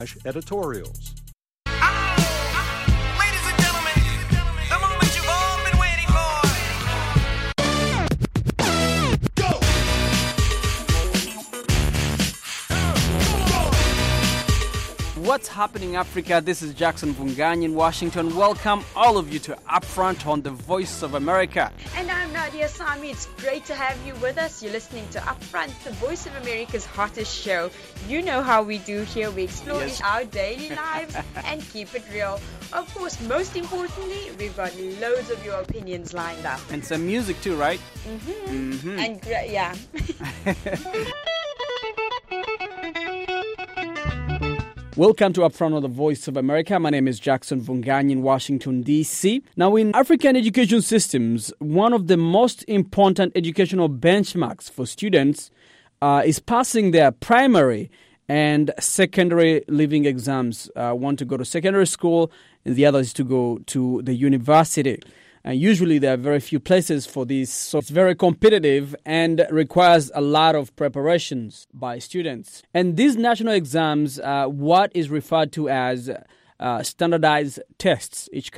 editorials. Ladies and gentlemen, the moment you've all been waiting for. Go! What's happening, Africa? This is Jackson Vunganyi in Washington. Welcome all of you to Upfront on the Voice of America. And I'm Nadia Sami. It's great to have you with us. You're listening to Upfront, the Voice of America's hottest show. You know how we do here. We explore our daily lives and keep it real. Of course, most importantly, we've got loads of your opinions lined up. And some music too, right? And yeah. Welcome to Upfront on the Voice of America. My name is Jackson Vunganyi in Washington, D.C. Now, in African education systems, one of the most important educational benchmarks for students is passing their primary and secondary leaving exams. One to go to secondary school and the other is to go to the university. And usually there are very few places for this, so it's very competitive and requires a lot of preparations by students. And these national exams, what is referred to as standardized tests. Each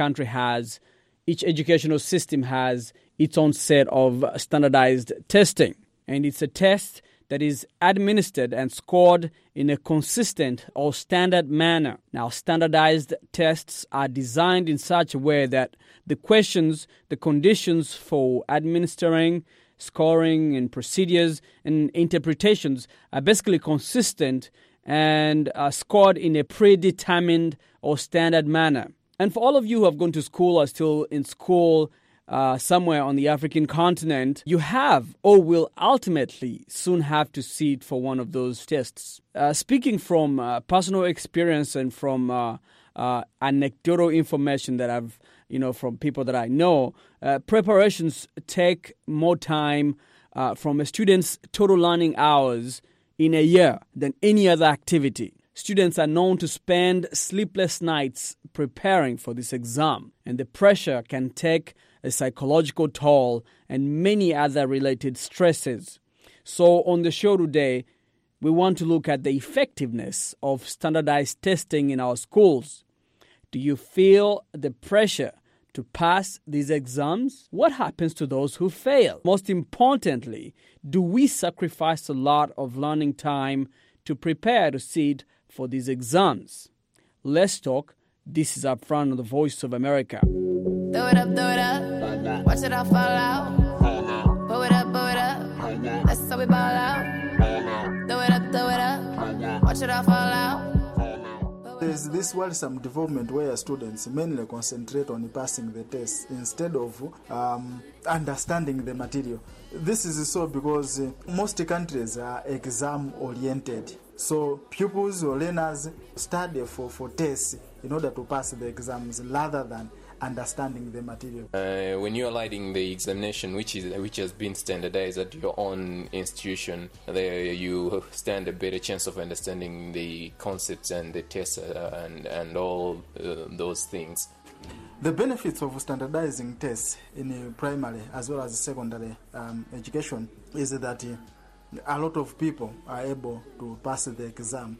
educational system has its own set of standardized testing. And it's a test that is administered and scored in a consistent or standard manner. Now, standardized tests are designed in such a way that the questions, the conditions for administering, scoring, and procedures and interpretations are basically consistent and are scored in a predetermined or standard manner. And for all of you who have gone to school or still in school somewhere on the African continent, you have or will ultimately soon have to sit for one of those tests. Speaking from personal experience and from anecdotal information that I've, from people that I know, preparations take more time from a student's total learning hours in a year than any other activity. Students are known to spend sleepless nights preparing for this exam, and the pressure can take a psychological toll and many other related stresses. So on the show today, we want to look at the effectiveness of standardized testing in our schools. Do you feel the pressure to pass these exams? What happens to those who fail? Most importantly, do we sacrifice a lot of learning time to prepare to sit for these exams? Let's talk. This is Upfront on the Voice of America. Throw it up, watch it all fall out. Blow it up, that's how we ball out. Throw it up, watch it all fall out. There's this worrisome development where students mainly concentrate on passing the test instead of understanding the material. This is so because most countries are exam-oriented. So pupils or learners study for tests in order to pass the exams rather than understanding the material. When you are writing the examination, which has been standardized at your own institution, there you stand a better chance of understanding the concepts and the tests and all those things. The benefits of standardizing tests in primary as well as secondary education is that a lot of people are able to pass the exam.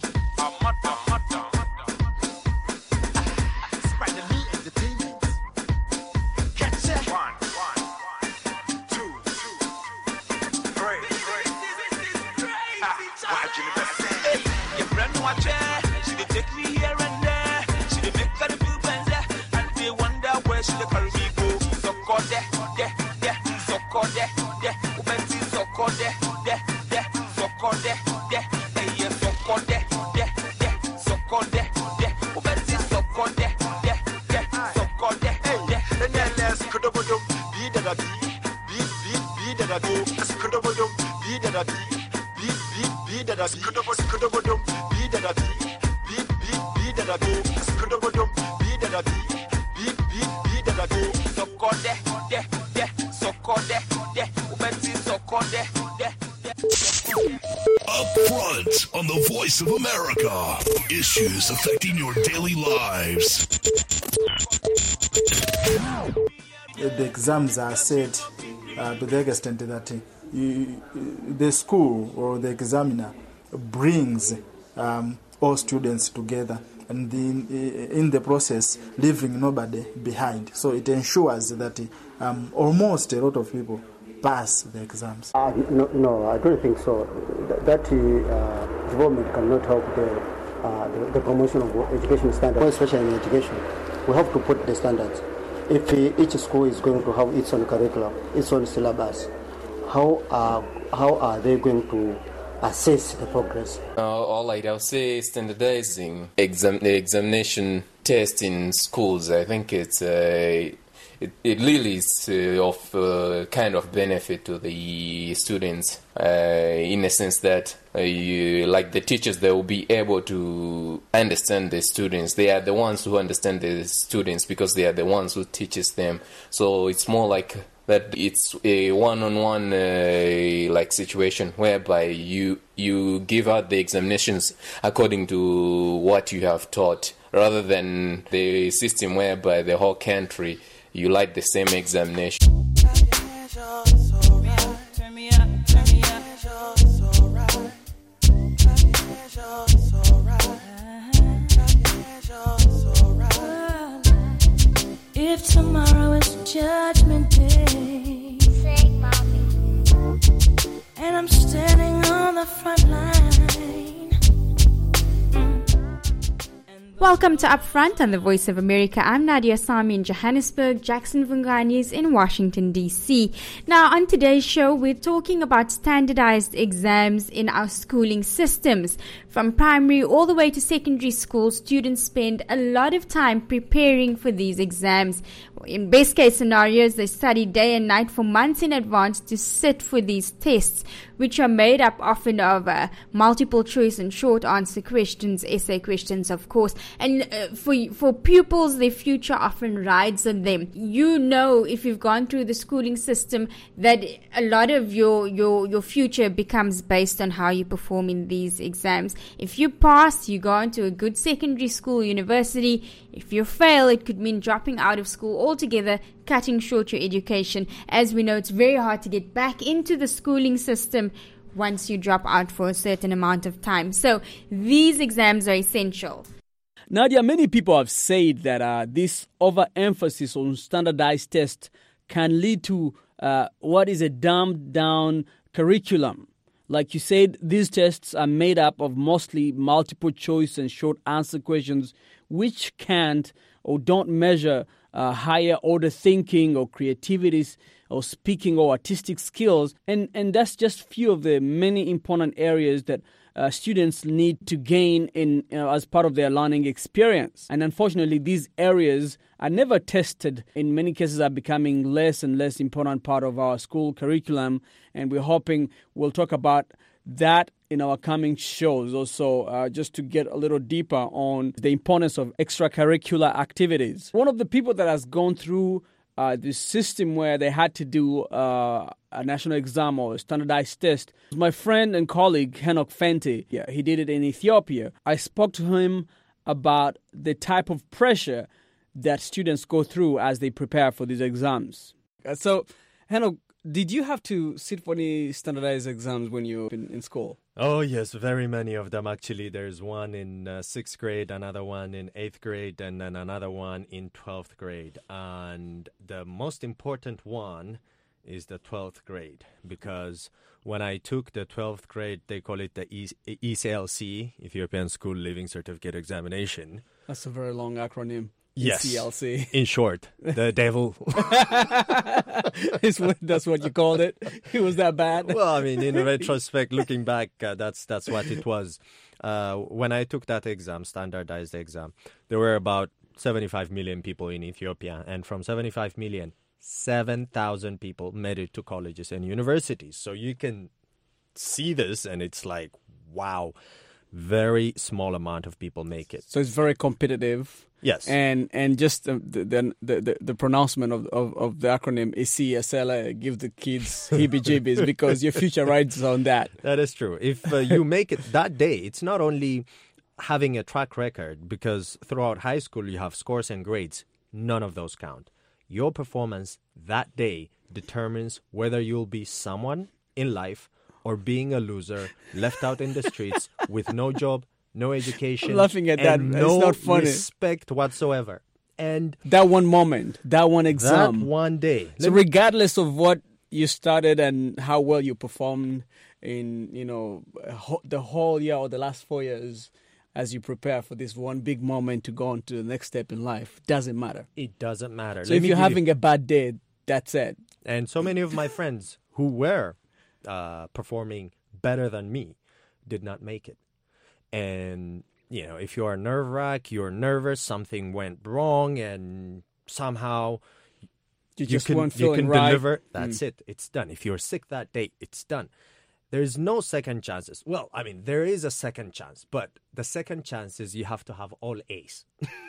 Upfront on the Voice of America. Issues affecting your daily lives. The exams are set to the extent that the school or the examiner brings all students together, and in the process leaving nobody behind. So it ensures that almost a lot of people pass the exams. No, I don't think so. That development cannot help the promotion of education standards, especially in education. We have to put the standards. If each school is going to have its own curriculum, its own syllabus, how are they going to assess the progress? All right, I'll say standardizing the examination test in schools. I think it really is of kind of benefit to the students in a sense that like the teachers, they will be able to understand the students. They are the ones who understand the students because they are the ones who teaches them. So it's more like that it's a one-on-one like situation whereby you give out the examinations according to what you have taught, rather than the system whereby the whole country you like the same examination. If tomorrow is Judgment Day, sing, mommy, and I'm standing on the front line. Welcome to Upfront on the Voice of America. I'm Nadia Sami in Johannesburg. Jackson Vungani is in Washington, D.C. Now, on today's show, we're talking about standardized exams in our schooling systems. From primary all the way to secondary school, students spend a lot of time preparing for these exams. In best case scenarios, they study day and night for months in advance to sit for these tests, which are made up often of multiple choice and short answer questions, essay questions, of course. And for pupils, their future often rides on them. You know, if you've gone through the schooling system, that a lot of your future becomes based on how you perform in these exams. If you pass, you go into a good secondary school, university. If you fail, it could mean dropping out of school altogether, cutting short your education. As we know, it's very hard to get back into the schooling system once you drop out for a certain amount of time. So these exams are essential. Nadia, many people have said that this overemphasis on standardized tests can lead to what is a dumbed-down curriculum. Like you said, these tests are made up of mostly multiple choice and short answer questions, which can't or don't measure higher order thinking or creativities or speaking or artistic skills. And that's just few of the many important areas that students need to gain in as part of their learning experience. And unfortunately, these areas are never tested. In many cases, are becoming less and less important part of our school curriculum. And we're hoping we'll talk about that in our coming shows also, just to get a little deeper on the importance of extracurricular activities. One of the people that has gone through this system where they had to do a national exam or a standardized test was my friend and colleague Henok Fenty. Yeah, he did it in Ethiopia. I spoke to him about the type of pressure that students go through as they prepare for these exams. So, Henok, did you have to sit for any standardized exams when you were in school? Oh, yes, very many of them, actually. There's one in 6th grade, another one in 8th grade, and then another one in 12th grade. And the most important one is the 12th grade, because when I took the 12th grade, they call it the ECLC, Ethiopian School Leaving Certificate Examination. That's a very long acronym. Yes. ECLC. In short, the devil. That's what you called it? It was that bad? Well, I mean, in retrospect, looking back, that's what it was. When I took that exam, standardized exam, there were about 75 million people in Ethiopia. And from 75 million, 7,000 people made it to colleges and universities. So you can see this, and it's like, wow, very small amount of people make it. So it's very competitive. Yes. And just the pronouncement of the acronym ECSL give the kids heebie-jeebies because your future rides on that. That is true. If you make it that day, it's not only having a track record, because throughout high school you have scores and grades. None of those count. Your performance that day determines whether you'll be someone in life or being a loser, left out in the streets with no job, no education, I'm laughing at that. and It's no not funny. respect whatsoever. And That one moment, that one exam. that one day. So regardless of what you started and how well you performed in, the whole year or the last 4 years as you prepare for this one big moment to go on to the next step in life, doesn't matter. It doesn't matter. So if you're having a bad day, that's it. And so many of my friends who were performing better than me did not make it. And, if you are nerve-wracked, you're nervous, something went wrong, and somehow You just can, weren't you feeling can right. deliver. That's it. It's done. If you're sick that day, it's done. There's no second chances. Well, I mean, there is a second chance, but the second chance is you have to have all A's.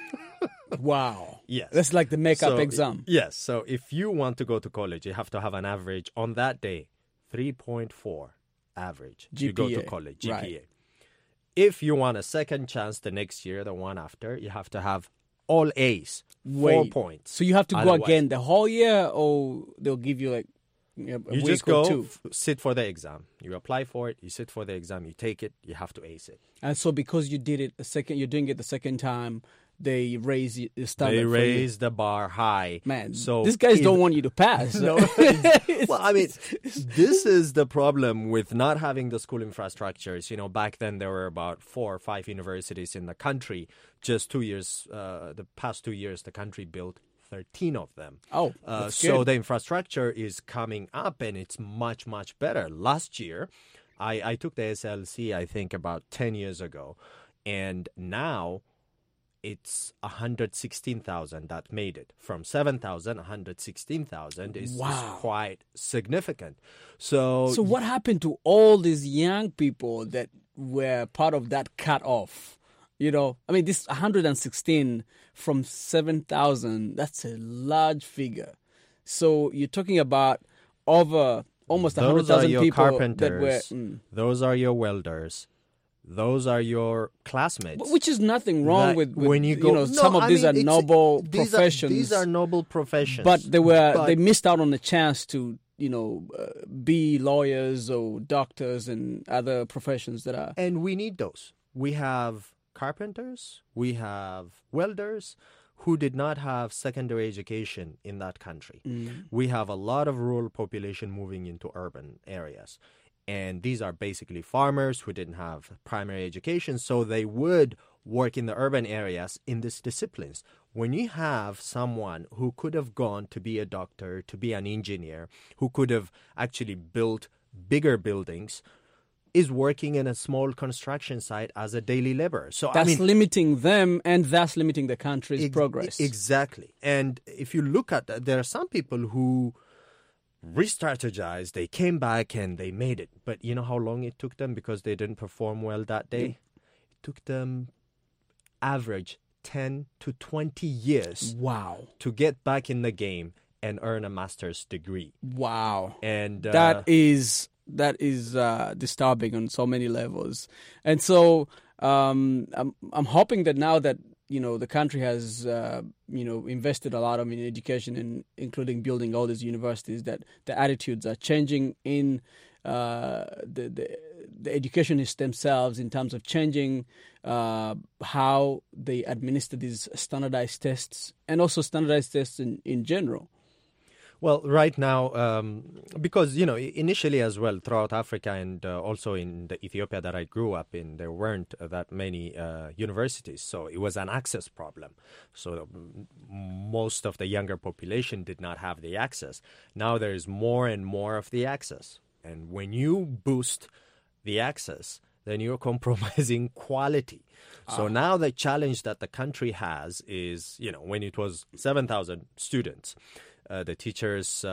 Wow. Yes. That's like the makeup exam. Yes. So if you want to go to college, you have to have an average on that day, 3.4 average to go to GPA, college, GPA. right. If you want a second chance the next year, the one after, you have to have all A's, 4 Wait. points. So you have to go Otherwise, again the whole year, or they'll give you like a You week just or go, two? sit for the exam. You apply for it, you sit for the exam, you take it, you have to ace it. And so because you did it you're doing it the second time, they raise the standard. They for you. raise the bar high. Man, so these guys if- don't want you to pass. No. Well, I mean, this is the problem with not having the school infrastructures. Back then there were about 4 or 5 universities in the country. Just 2 years, the past 2 years, the country built 13 of them. Oh, that's so good. the infrastructure is coming up, and it's much, much better. Last year, I took the SLC, I think, about 10 years ago, and now it's 116,000 that made it. From 7,000, 116,000 is quite significant. So what happened to all these young people that were part of that cut-off? This 116 from 7,000, that's a large figure. So you're talking about over almost those are 100,000 your people carpenters, that were... those are your welders, those are your classmates. Which is nothing wrong with when you go. Some of these are noble professions. These are noble professions. But they missed out on the chance to be lawyers or doctors and other professions that are. And we need those. We have carpenters, we have welders who did not have secondary education in that country. We have a lot of rural population moving into urban areas. And these are basically farmers who didn't have primary education, so they would work in the urban areas in these disciplines. When you have someone who could have gone to be a doctor, to be an engineer, who could have actually built bigger buildings, is working in a small construction site as a daily laborer. So that's limiting them, and that's limiting the country's progress. Exactly. And if you look at that, there are some people who re-strategized, they came back and they made it. But you know how long it took them because they didn't perform well that day? It took them average 10 to 20 years to get back in the game and earn a master's degree. Wow. And that is disturbing on so many levels. And so I'm hoping that now that the country has invested a lot in education, and including building all these universities, that the attitudes are changing in the educationists themselves in terms of changing how they administer these standardized tests, and also standardized tests in general. Well, right now, because, initially as well, throughout Africa and also in the Ethiopia that I grew up in, there weren't that many universities. So it was an access problem. So most of the younger population did not have the access. Now there is more and more of the access. And when you boost the access, then you're compromising quality. So now the challenge that the country has is, when it was 7,000 students, the teachers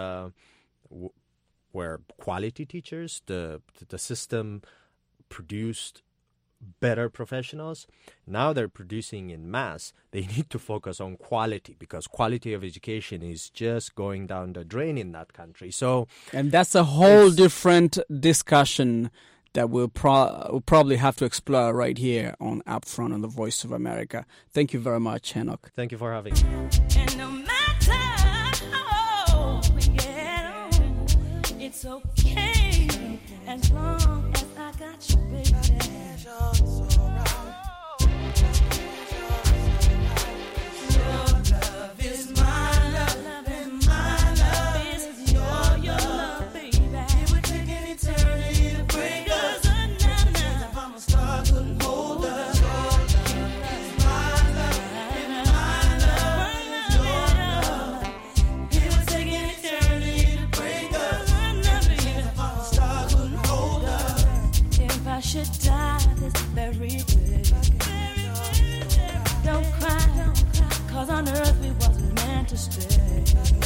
were quality teachers. The system produced better professionals. Now they're producing in mass. They need to focus on quality, because quality of education is just going down the drain in that country. And that's a whole different discussion that we'll probably have to explore right here on Upfront on the Voice of America. Thank you very much, Enoch. Thank you for having me. And no matter how we get on, it's okay as long as I got you, baby. Should die this very day. Don't cry, cause on earth we wasn't meant to stay.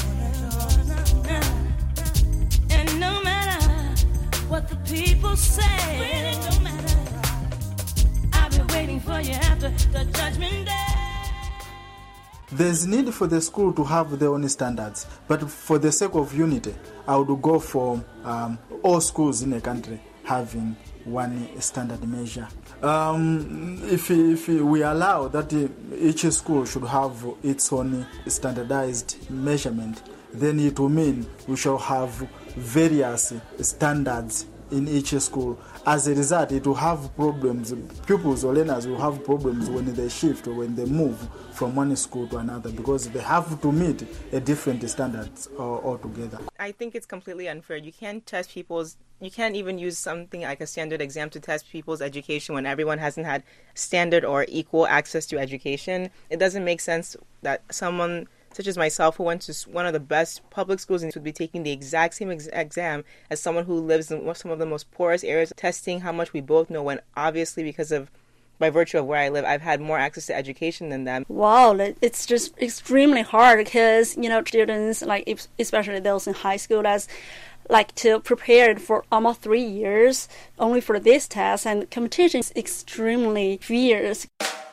And no matter what the people say, really don't matter. I'll be waiting for you after the judgment day. There's need for the school to have their own standards, but for the sake of unity, I would go for all schools in the country having one standard measure. If we allow that each school should have its own standardized measurement, then it will mean we shall have various standards in each school. As a result, it will have problems. Pupils or learners will have problems when they shift or when they move from one school to another because they have to meet a different standards altogether. I think it's completely unfair. You can't even use something like a standard exam to test people's education when everyone hasn't had standard or equal access to education. It doesn't make sense that someone such as myself, who went to one of the best public schools, and would be taking the exact same exam as someone who lives in some of the most poorest areas, testing how much we both know, when obviously by virtue of where I live, I've had more access to education than them. Wow, it's just extremely hard because, students, especially those in high school, that's to prepare for almost 3 years only for this test, and competition is extremely fierce.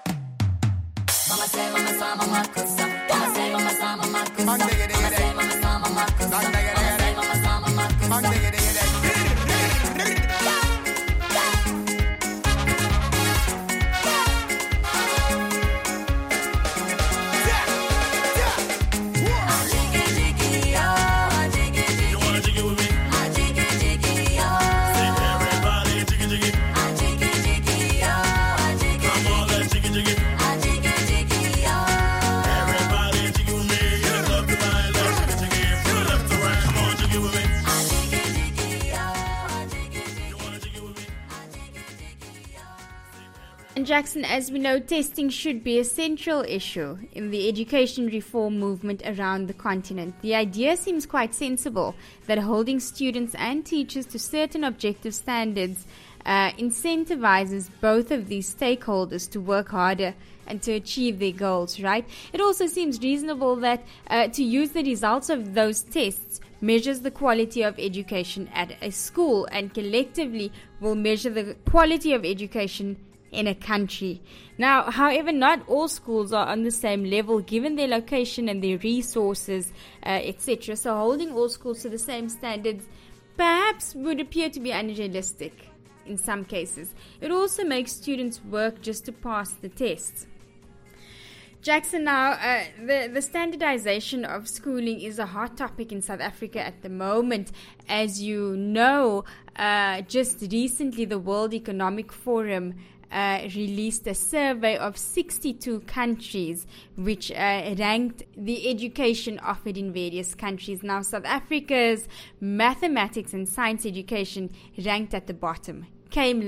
And Jackson, as we know, testing should be a central issue in the education reform movement around the continent. The idea seems quite sensible that holding students and teachers to certain objective standards incentivizes both of these stakeholders to work harder and to achieve their goals, right? It also seems reasonable that to use the results of those tests measures the quality of education at a school and collectively will measure the quality of education in a country. Now, however, not all schools are on the same level given their location and their resources, etc. So holding all schools to the same standards perhaps would appear to be unrealistic in some cases. It also makes students work just to pass the tests. Jackson, now, the standardization of schooling is a hot topic in South Africa at the moment. As you know, just recently the World Economic Forum released a survey of 62 countries which ranked the education offered in various countries. Now, South Africa's mathematics and science education ranked at the bottom, came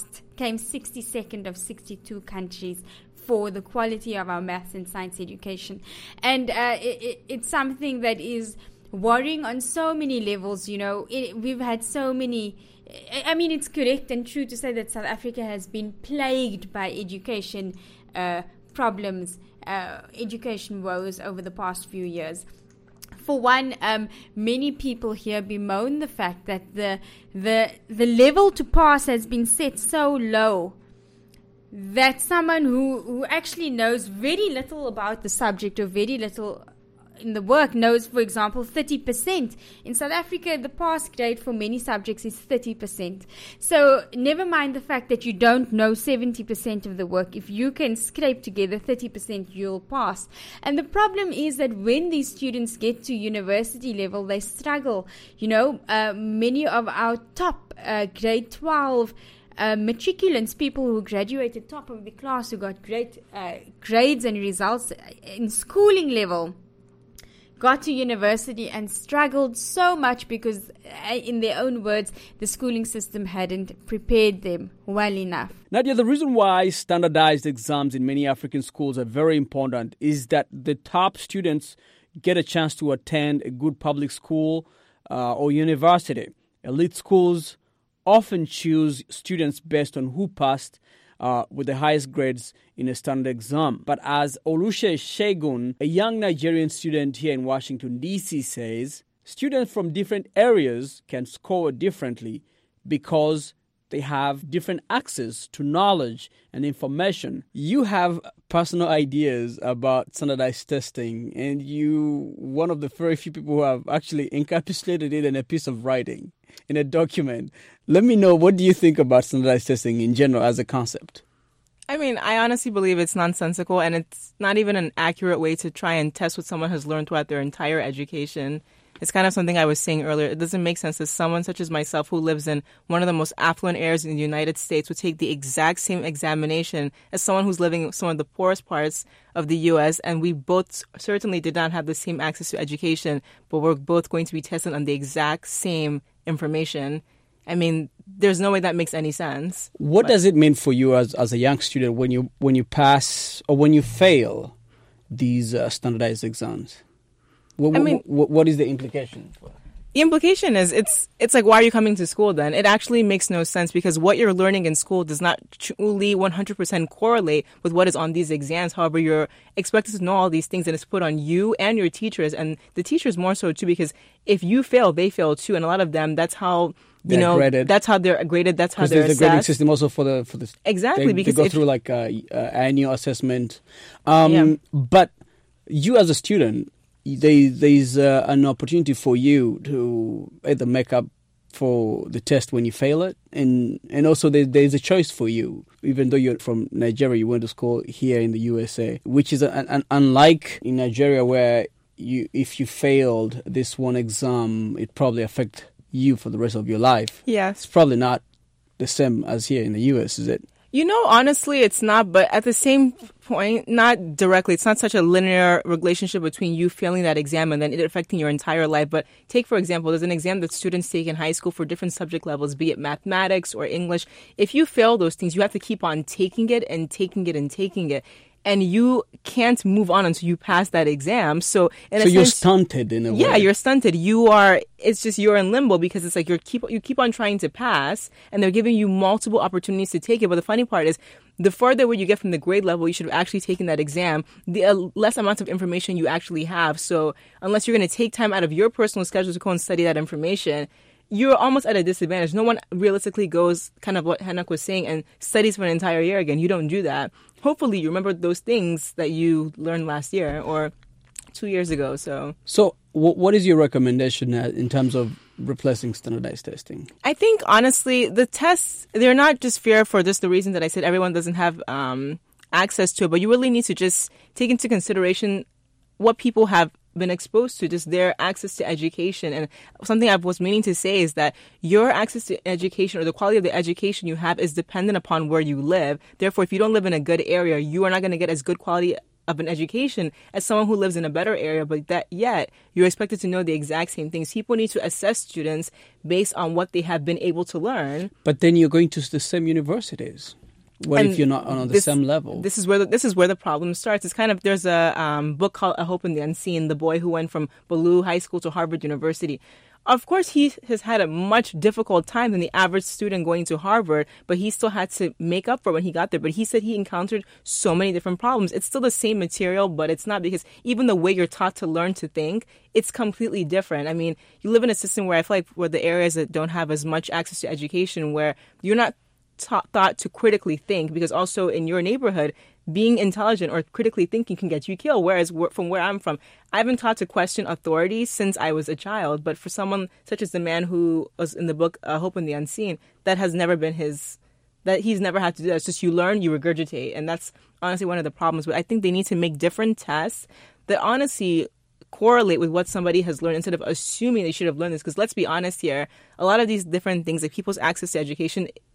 62nd of 62 countries for the quality of our maths and science education. And it's something that is worrying on so many levels. We've had so many... I mean, it's correct and true to say that South Africa has been plagued by education problems, education woes over the past few years. For one, many people here bemoan the fact that the level to pass has been set so low that someone who actually knows very little about the subject or very little in the work knows, for example, 30%. In South Africa, the pass grade for many subjects is 30%. So never mind the fact that you don't know 70% of the work. If you can scrape together 30%, you'll pass. And the problem is that when these students get to university level, they struggle. Many of our top grade 12 matriculants, people who graduated top of the class, who got great grades and results in schooling level, got to university and struggled so much because, in their own words, the schooling system hadn't prepared them well enough. Nadia, the reason why standardized exams in many African schools are very important is that the top students get a chance to attend a good public school or university. Elite schools often choose students based on who passed with the highest grades in a standard exam. But as Olushe Shegun, a young Nigerian student here in Washington, D.C. says, students from different areas can score differently because they have different access to knowledge and information. You have personal ideas about standardized testing, and you one of the very few people who have actually encapsulated it in a piece of writing, in a document. Let me know, what do you think about standardized testing in general as a concept? I mean, I honestly believe it's nonsensical, and it's not even an accurate way to try and test what someone has learned throughout their entire education. It's kind of something I was saying earlier. It doesn't make sense that someone such as myself, who lives in one of the most affluent areas in the United States, would take the exact same examination as someone who's living in some of the poorest parts of the U.S., and we both certainly did not have the same access to education, but we're both going to be tested on the exact same information. I mean, there's no way that makes any sense. What does it mean for you as a young student when you pass or when you fail these standardized exams? What is the implication? The implication is it's like, why are you coming to school then? It actually makes no sense because what you're learning in school does not truly 100% correlate with what is on these exams. However, you're expected to know all these things, and it's put on you and your teachers, and the teachers more so too, because if you fail, they fail too, and a lot of them, that's how graded. That's how they're graded. That's how they're assessed. There's a grading system also for the exactly, because they go through like annual assessment. But you as a student, there's an opportunity for you to either make up for the test when you fail it, and also there's a choice for you. Even though you're from Nigeria, you went to school here in the USA, which is unlike in Nigeria, where if you failed this one exam, it probably affect you for the rest of your life. Yeah, it's probably not the same as here in the US, is it? Honestly, it's not, but at the same point, not directly. It's not such a linear relationship between you failing that exam and then it affecting your entire life. But take, for example, there's an exam that students take in high school for different subject levels, be it mathematics or English. If you fail those things, you have to keep on taking it and taking it and taking it. And you can't move on until you pass that exam. So you're stunted in a way. Yeah, you're stunted. It's just you're in limbo because it's like you keep on trying to pass, and they're giving you multiple opportunities to take it. But the funny part is, the further away you get from the grade level you should have actually taken that exam, the less amount of information you actually have. So unless you're going to take time out of your personal schedule to go and study that information, you're almost at a disadvantage. No one realistically goes, kind of what Hanak was saying, and studies for an entire year again. You don't do that. Hopefully you remember those things that you learned last year or 2 years ago. So what is your recommendation in terms of replacing standardized testing? I think, honestly, the tests, they're not just fair for just the reason that I said everyone doesn't have access to it, but you really need to just take into consideration what people have been exposed to, just their access to education. And something I was meaning to say is that your access to education, or the quality of the education you have, is dependent upon where you live. Therefore, if you don't live in a good area, you are not going to get as good quality of an education as someone who lives in a better area, but that yet you're expected to know the exact same things. People need to assess students based on what they have been able to learn. But then you're going to the same universities. What if you're not on the same level? This is where the problem starts. It's kind of, there's a book called A Hope in the Unseen, the boy who went from Ballou High School to Harvard University. Of course, he has had a much difficult time than the average student going to Harvard, but he still had to make up for it when he got there. But he said he encountered so many different problems. It's still the same material, but it's not, because even the way you're taught to learn to think, it's completely different. I mean, you live in a system where I feel like where the areas that don't have as much access to education, where you're not thought to critically think, because also in your neighborhood, being intelligent or critically thinking can get you killed. Whereas from where I'm from, I've been taught to question authority since I was a child. But for someone such as the man who was in the book Hope in the Unseen, that has never been that he's never had to do that. It's just you learn, you regurgitate. And that's honestly one of the problems. But I think they need to make different tests that honestly correlate with what somebody has learned, instead of assuming they should have learned this. Because let's be honest here, a lot of these different things, like people's access to education,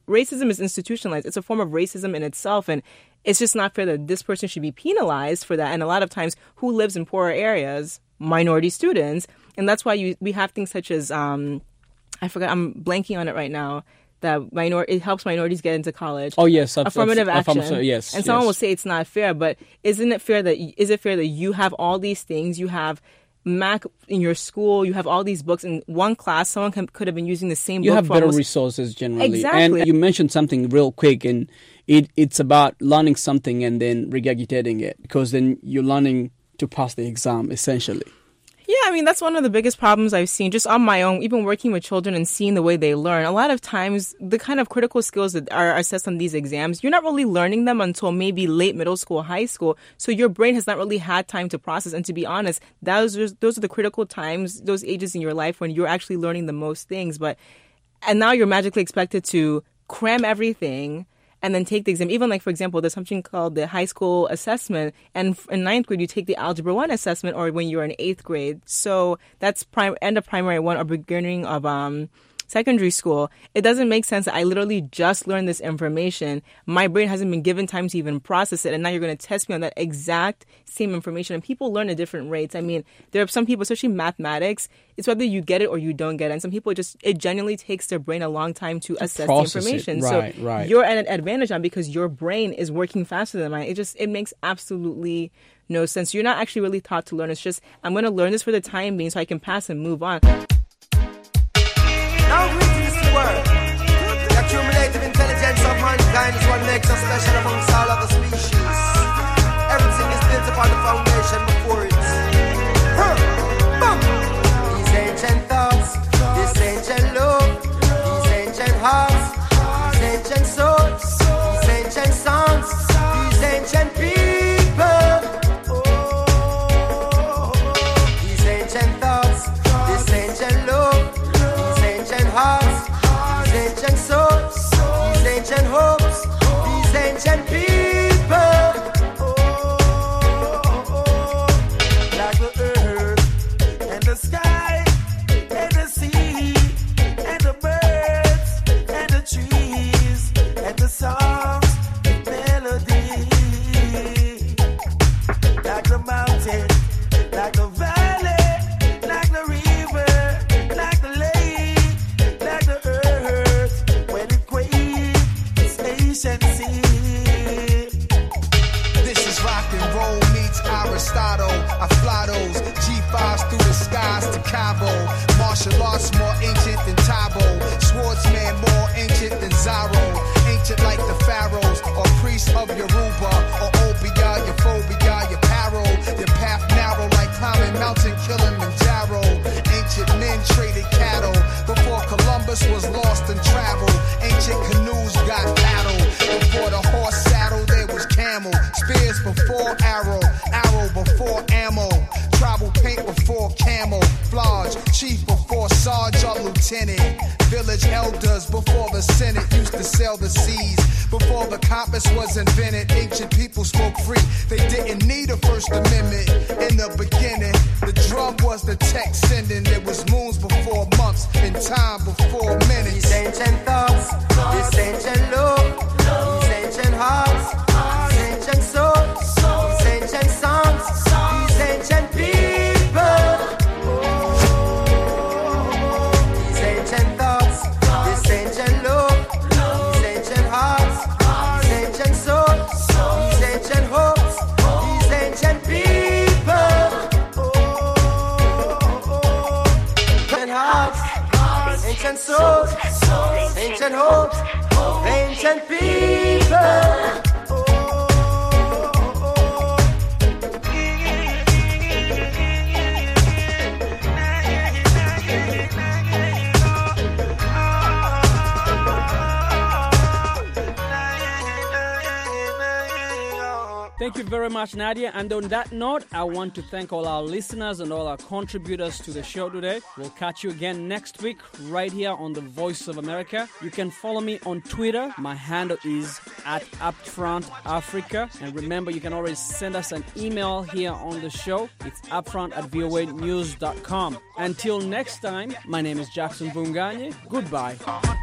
racism is institutionalized. It's a form of racism in itself, and it's just not fair that this person should be penalized for that. And a lot of times, who lives in poorer areas? Minority students. And that's why we have things such as, I forgot, I'm blanking on it right now, that it helps minorities get into college. Oh, yes. Affirmative action. Yes. And someone will say it's not fair, but is it fair that you have all these things, you have Mac in your school, you have all these books in one class, someone could have been using the same book. You have better resources generally. Exactly. And you mentioned something real quick, and it's about learning something and then regurgitating it, because then you're learning to pass the exam, essentially. Yeah, I mean, that's one of the biggest problems I've seen just on my own, even working with children and seeing the way they learn. A lot of times, the kind of critical skills that are assessed on these exams, you're not really learning them until maybe late middle school, high school. So your brain has not really had time to process. And to be honest, those are the critical times, those ages in your life when you're actually learning the most things. And now you're magically expected to cram everything and then take the exam. Even like, for example, there's something called the high school assessment. And in 9th grade, you take the Algebra 1 assessment, or when you're in 8th grade. So that's end of primary 1 or beginning of secondary school. It doesn't make sense that I literally just learned this information. My brain hasn't been given time to even process it. And now you're going to test me on that exact same information. And people learn at different rates. I mean, there are some people, especially mathematics, it's whether you get it or you don't get it. And some people it genuinely takes their brain a long time to assess the information. Right, so you're at an advantage on because your brain is working faster than mine. It makes absolutely no sense. You're not actually really taught to learn. It's just, I'm going to learn this for the time being so I can pass and move on. Now greetings to the world. The accumulative intelligence of mankind is what makes us special amongst all other species. Everything is built upon the foundation before it. These ancient thoughts, this ancient love, these ancient hearts, these ancient souls, these ancient songs, these ancient people. These ancient thoughts, this ancient love, hearts, these ancient souls, these ancient hopes, these ancient people. Like the earth and the sky and the sea and the birds and the trees and the songs and melody. Like the mountain, like the valley, like the river, like the lake, like the earth, when it quakes, ancient sea. This is rock and roll meets Aristotle. I fly those G5s through the skies to Cabo. Martial arts more ancient than Tabo. Swordsman more ancient than Zorro. Ancient like the pharaohs, or priests of Yoruba, or Obia, your phobia, your paro. Your path narrow like climbing Mountain Kilimanjaro. Ancient men traded cattle before Columbus was lost in travel. Ancient canoes got paddled. Before the horse saddle, there was camel. Spears before arrow, arrow before ammo. Tribal paint before camouflage. Chief before sergeant or lieutenant. Village elders before the Senate used to sell the seas. Before the compass was invented, ancient people spoke free. They didn't need a First Amendment. In the beginning, the drum was the text sending. There was moons before months and time before minutes. These ancient thoughts, this ancient love, these ancient hearts, these ancient souls, these ancient songs, these ancient people. These ancient thoughts, this ancient love, these ancient hearts, these ancient souls, these ancient hopes, these ancient people. Ancient hearts, ancient souls, ancient hopes, ancient people. Thank you very much, Nadia. And on that note, I want to thank all our listeners and all our contributors to the show today. We'll catch you again next week right here on The Voice of America. You can follow me on Twitter. My handle is @UpfrontAfrica. And remember, you can always send us an email here on the show. It's upfront@voanews.com. Until next time, my name is Jackson Vunganye. Goodbye.